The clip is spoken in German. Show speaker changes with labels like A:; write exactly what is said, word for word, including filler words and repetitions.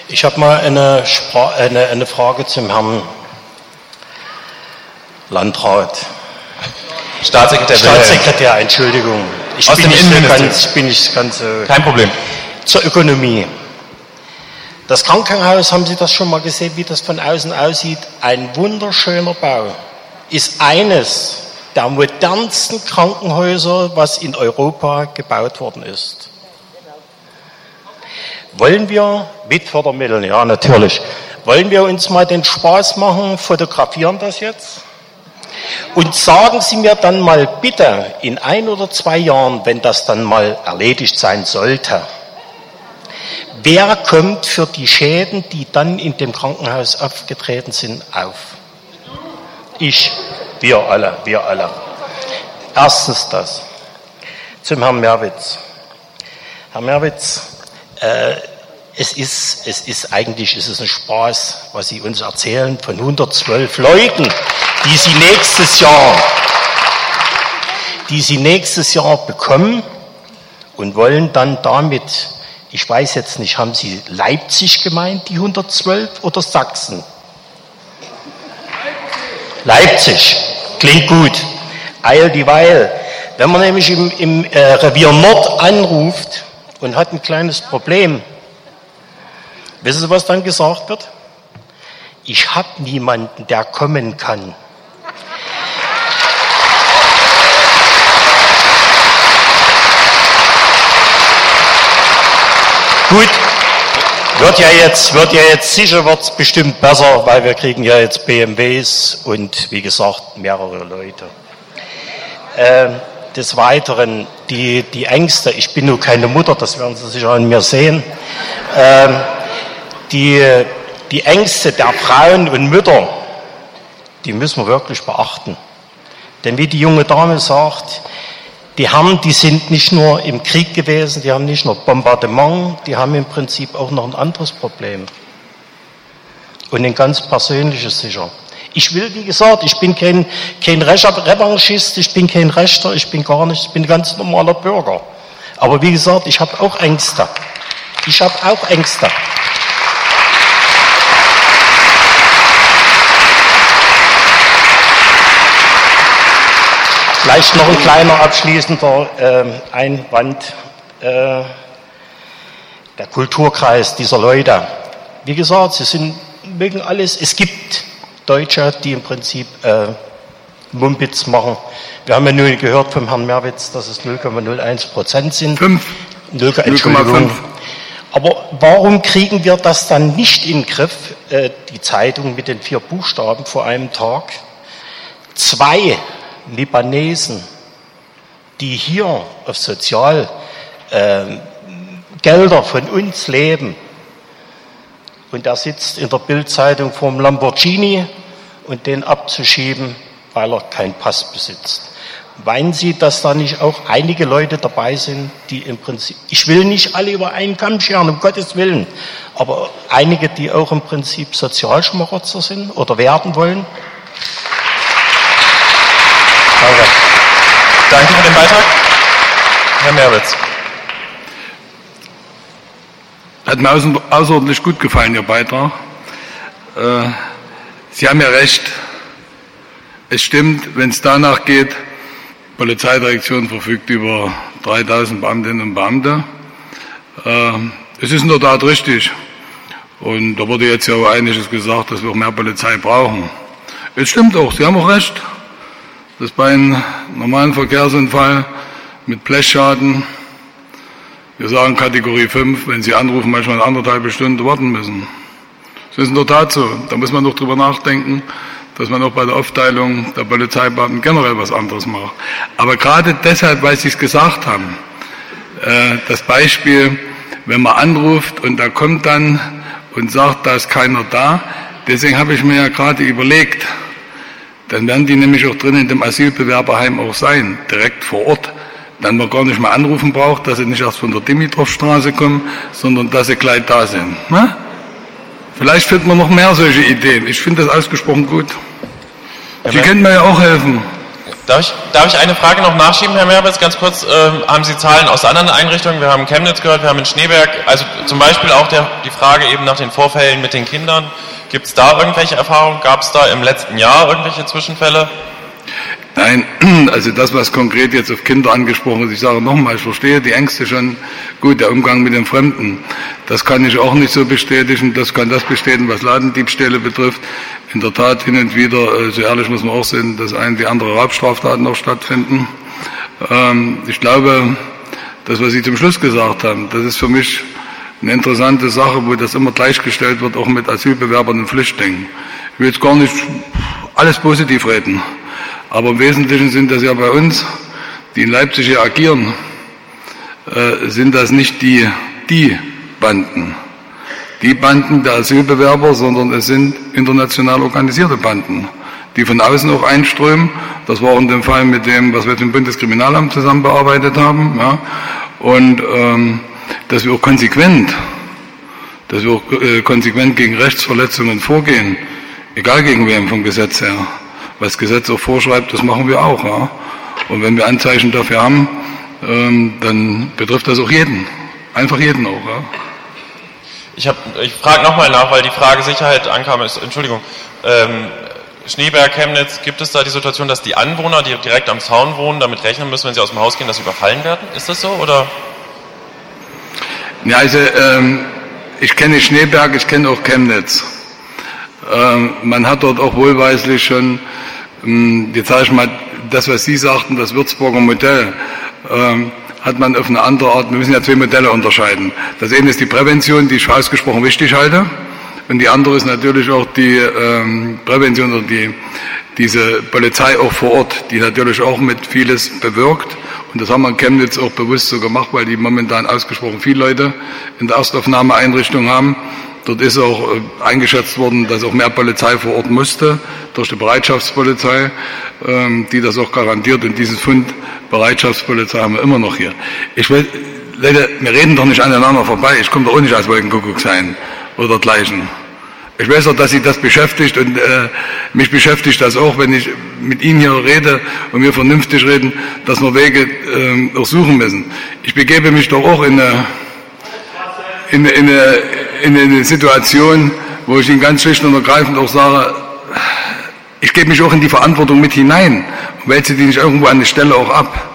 A: Ich habe mal eine, Spra- eine, eine Frage zum Herrn Landrat.
B: Staatssekretär.
A: Staatssekretär, Entschuldigung. Ich
B: Aus
A: bin,
B: dem
A: nicht so
B: Innenministerium.
A: ganz, bin nicht ganz so.
B: Kein Problem.
A: Zur Ökonomie. Das Krankenhaus, haben Sie das schon mal gesehen, wie das von außen aussieht? Ein wunderschöner Bau. Ist eines der modernsten Krankenhäuser, was in Europa gebaut worden ist. Wollen wir, mit Fördermitteln, ja natürlich, wollen wir uns mal den Spaß machen, fotografieren das jetzt? Und sagen Sie mir dann mal bitte, in ein oder zwei Jahren, wenn das dann mal erledigt sein sollte, wer kommt für die Schäden, die dann in dem Krankenhaus aufgetreten sind, auf? Ich, wir alle, wir alle. Erstens das. Zum Herrn Merwitz. Herr Merwitz, äh, es ist, es ist eigentlich, es ist ein Spaß, was Sie uns erzählen von hundertzwölf Leuten, die Sie nächstes Jahr, die Sie nächstes Jahr bekommen und wollen dann damit, ich weiß jetzt nicht, haben Sie Leipzig gemeint, die hundertzwölf, oder Sachsen? Leipzig, klingt gut. Eil dieweil. Wenn man nämlich im, im äh, Revier Nord anruft und hat ein kleines Problem, wissen Sie, was dann gesagt wird? Ich habe niemanden, der kommen kann. Gut, wird ja jetzt, wird ja jetzt sicher, wird's bestimmt besser, weil wir kriegen ja jetzt B M Ws und wie gesagt mehrere Leute. Äh, des Weiteren die, die Ängste, ich bin nur keine Mutter, das werden Sie sicher an mir sehen, äh, die, die Ängste der Frauen und Mütter, die müssen wir wirklich beachten. Denn wie die junge Dame sagt, die haben, die sind nicht nur im Krieg gewesen, die haben nicht nur Bombardement, die haben im Prinzip auch noch ein anderes Problem. Und ein ganz persönliches sicher. Ich will, wie gesagt, ich bin kein, kein Revanchist, ich bin kein Rechter, ich bin gar nicht, ich bin ein ganz normaler Bürger. Aber wie gesagt, ich habe auch Ängste. Ich habe auch Ängste. Vielleicht noch ein kleiner abschließender äh, Einwand. Äh, der Kulturkreis dieser Leute. Wie gesagt, sie sind, mögen alles. Es gibt Deutsche, die im Prinzip äh, Mumpitz machen. Wir haben ja nur gehört vom Herrn Merwitz, dass es null Komma null eins Prozent sind.
C: Fünf.
A: null Komma fünf. Aber warum kriegen wir das dann nicht in den Griff? Äh, die Zeitung mit den vier Buchstaben vor einem Tag. Zwei Libanesen, die hier auf Sozialgelder äh, von uns leben, und er sitzt in der Bild-Zeitung vorm Lamborghini und den abzuschieben, weil er keinen Pass besitzt. Meinen Sie, dass da nicht auch einige Leute dabei sind, die im Prinzip, ich will nicht alle über einen Kamm scheren, um Gottes Willen, aber einige, die auch im Prinzip Sozialschmarotzer sind oder werden wollen?
B: Danke. Danke für den Beitrag. Herr Merwitz.
C: Hat mir außer, außerordentlich gut gefallen, Ihr Beitrag. Äh, Sie haben ja recht. Es stimmt, wenn es danach geht, die Polizeidirektion verfügt über dreitausend Beamtinnen und Beamte. Äh, es ist in der Tat richtig. Und da wurde jetzt ja auch einiges gesagt, dass wir auch mehr Polizei brauchen. Es stimmt auch, Sie haben auch recht. Dass bei einem normalen Verkehrsunfall mit Blechschaden, wir sagen Kategorie fünf, wenn Sie anrufen, manchmal eine anderthalb Stunden warten müssen. Das ist in der Tat so. Da muss man doch drüber nachdenken, dass man auch bei der Aufteilung der Polizeibeamten generell was anderes macht. Aber gerade deshalb, weil Sie es gesagt haben, äh, das Beispiel, wenn man anruft und da kommt dann und sagt, da ist keiner da, deswegen habe ich mir ja gerade überlegt, dann werden die nämlich auch drin in dem Asylbewerberheim auch sein, direkt vor Ort. Dann man gar nicht mehr anrufen braucht, dass sie nicht erst von der Dimitrovstraße kommen, sondern dass sie gleich da sind. Na? Vielleicht findet man noch mehr solche Ideen. Ich finde das ausgesprochen gut. Sie können mir ja auch helfen.
B: Darf ich, darf ich eine Frage noch nachschieben, Herr Merwitz, ganz kurz? Ähm, haben Sie Zahlen aus anderen Einrichtungen? Wir haben Chemnitz gehört, wir haben in Schneeberg, also zum Beispiel auch der, die Frage eben nach den Vorfällen mit den Kindern. Gibt es da irgendwelche Erfahrungen? Gab es da im letzten Jahr irgendwelche Zwischenfälle?
C: Nein, also das, was konkret jetzt auf Kinder angesprochen ist, ich sage nochmal, ich verstehe die Ängste schon gut, der Umgang mit den Fremden, das kann ich auch nicht so bestätigen, das kann das bestätigen, was Ladendiebstähle betrifft. In der Tat hin und wieder, so ehrlich muss man auch sehen, dass ein, die andere Raubstraftaten auch stattfinden. Ähm, ich glaube, das, was Sie zum Schluss gesagt haben, das ist für mich eine interessante Sache, wo das immer gleichgestellt wird, auch mit Asylbewerbern und Flüchtlingen. Ich will jetzt gar nicht alles positiv reden. Aber im Wesentlichen sind das ja bei uns, die in Leipzig hier agieren, äh, sind das nicht die, die Banden, die Banden der Asylbewerber, sondern es sind international organisierte Banden, die von außen auch einströmen. Das war in dem Fall mit dem, was wir jetzt im Bundeskriminalamt zusammen bearbeitet haben. Ja. Und ähm, dass wir auch konsequent, dass wir auch äh, konsequent gegen Rechtsverletzungen vorgehen, egal gegen wen vom Gesetz her. Was das Gesetz auch vorschreibt, das machen wir auch. Ja? Und wenn wir Anzeichen dafür haben, ähm, dann betrifft das auch jeden. Einfach jeden auch. Ja?
B: Ich, hab, ich frage nochmal nach, weil die Frage Sicherheit ankam. Ist, Entschuldigung, ähm, Schneeberg, Chemnitz, gibt es da die Situation, dass die Anwohner, die direkt am Zaun wohnen, damit rechnen müssen, wenn sie aus dem Haus gehen, dass sie überfallen werden? Ist das so? Oder?
C: Ja, also ähm, ich kenne Schneeberg, ich kenne auch Chemnitz. Man hat dort auch wohlweislich schon, jetzt sage ich mal, das, was Sie sagten, das Würzburger Modell, hat man auf eine andere Art, wir müssen ja zwei Modelle unterscheiden. Das eine ist die Prävention, die ich für ausgesprochen wichtig halte, und die andere ist natürlich auch die ähm, Prävention oder die, diese Polizei auch vor Ort, die natürlich auch mit vieles bewirkt. Und das haben wir in Chemnitz auch bewusst so gemacht, weil die momentan ausgesprochen viele Leute in der Erstaufnahmeeinrichtung haben. Dort ist auch äh, eingeschätzt worden, dass auch mehr Polizei vor Ort musste, durch die Bereitschaftspolizei, ähm, die das auch garantiert. Und dieses Fund Bereitschaftspolizei haben wir immer noch hier. Ich will, Leute, wir reden doch nicht aneinander vorbei. Ich komme doch auch nicht als Wolkenkuckuck sein oder dergleichen. Ich weiß doch, dass Sie das beschäftigt, und äh, mich beschäftigt das auch, wenn ich mit Ihnen hier rede und wir vernünftig reden, dass wir Wege äh, auch suchen müssen. Ich begebe mich doch auch in eine, in, in, eine, in eine Situation, wo ich Ihnen ganz schlicht und ergreifend auch sage, ich gebe mich auch in die Verantwortung mit hinein und wälze die nicht irgendwo an der Stelle auch ab.